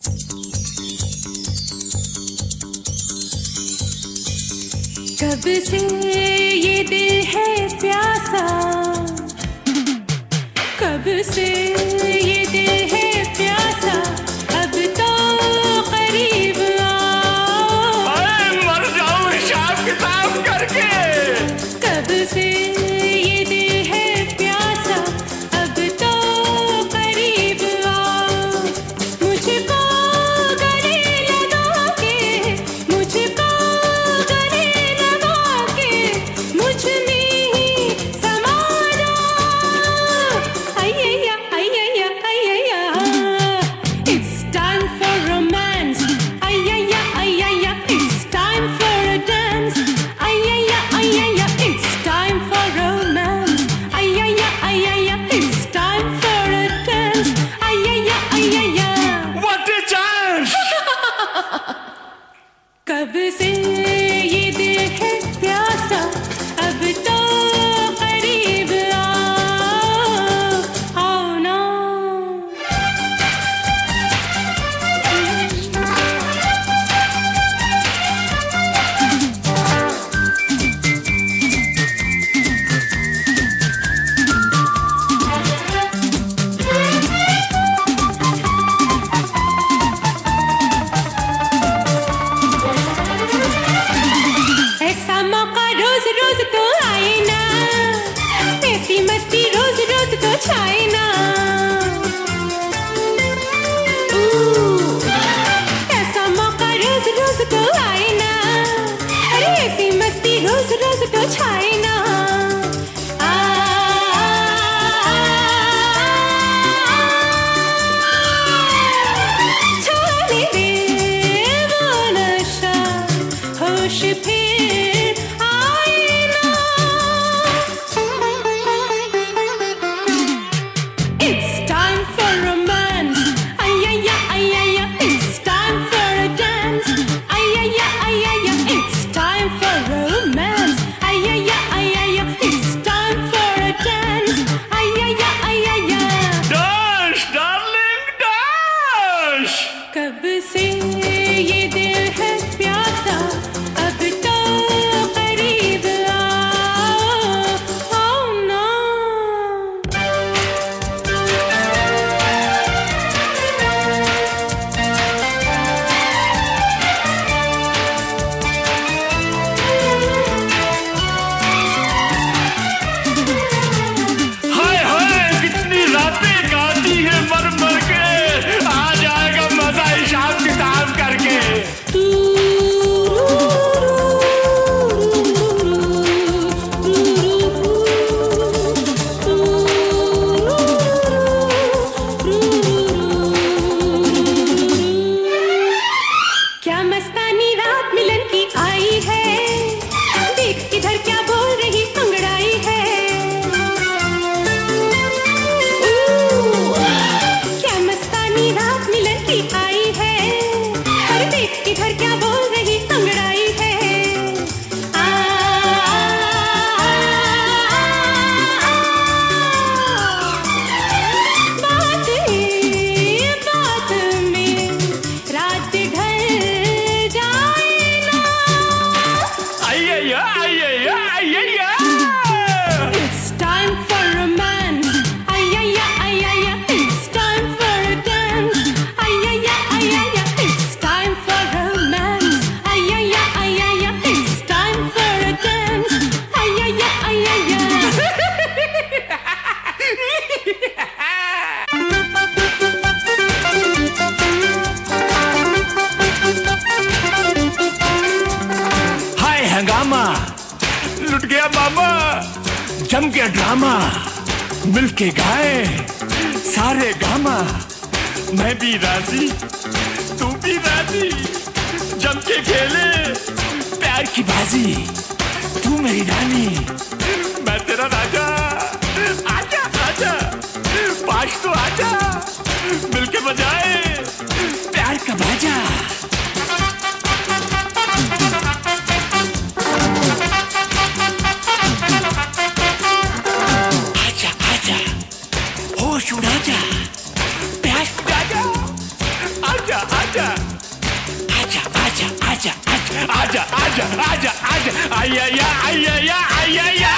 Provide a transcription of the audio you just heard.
कब से ये दिल है प्यासा, कब से ये दिल है प्यासा, अब तो करीब आओ। मर जाऊं हिसाब किताब करके। कब से ये दिल है प्यासा, अब तो करीब आओ। मुझको गले लगा के, मुझको गले लगा के, मुझ में ही समा जाओ। अय्या अय्या अय्या, it's time for romance. Aiah Aiah, it's time for a dance. Aiah Aiah, it's time for romance. Aiah Aiah, it's time for a dance. Aiah Aiah, What a chance! कब से ये दिल है प्यासा, अब तो करीब आओ, आओ ना। ऐसा मौका रोज रोज तो आए ना, ऐसी मस्ती रोज रोज तो छाए ना। ऐसा मौका रोज रोज तो आए ना, अरे ऐसी मस्ती रोज रोज तो छाए ना। छाने दे वो नशा, होश फिर आए ना। It's time for romance. Aiyaya aiyaya, it's time for a dance. Aiyaya aiyaya, it's time for romance. Aiyaya aiyaya, it's time for a dance. Aiyaya aiyaya, Dash, darling, dash! कब से ये दिल है प्यासा, अब तो करीब आओ, आओ ना। हाय हाय, कितनी रातें काटी है मर मर के। आ जाएगा मजा हिसाब किताब करके। क्या मस्तानी रात मिलन की आई है, देख किधर क्या बोल रही अंगड़ाई है। क्या मस्तानी रात मिलन की आई है, अरे देख किधर क्या बोल रही अंगड़ाई है। बात बात में रात ढल जाए ना। अय्या अय्या अय्या। It's time for romance. Aiyaya aiyaya, it's time for a dance. Aiyaya aiyaya, it's time for romance. Aiyaya aiyaya, it's time for a dance. Aiyaya aiyaya. हाय हंगामा, लुट गया मामा, जम गया ड्रामा, मिलके गाए सारे गामा। मैं भी राजी, तू भी राजी, जम के खेले प्यार की बाजी। तू मेरी रानी, मैं तेरा राजा। आजा आजा, पास तो आजा, मिलके बजाए प्यार का बाजा। आजा आजा, होश उड़ा जा, प्यास उड़ा जा। आजा आजा। आजा आजा आजा आजा आजा आजा आजा आजा आजा आया या आया या आया या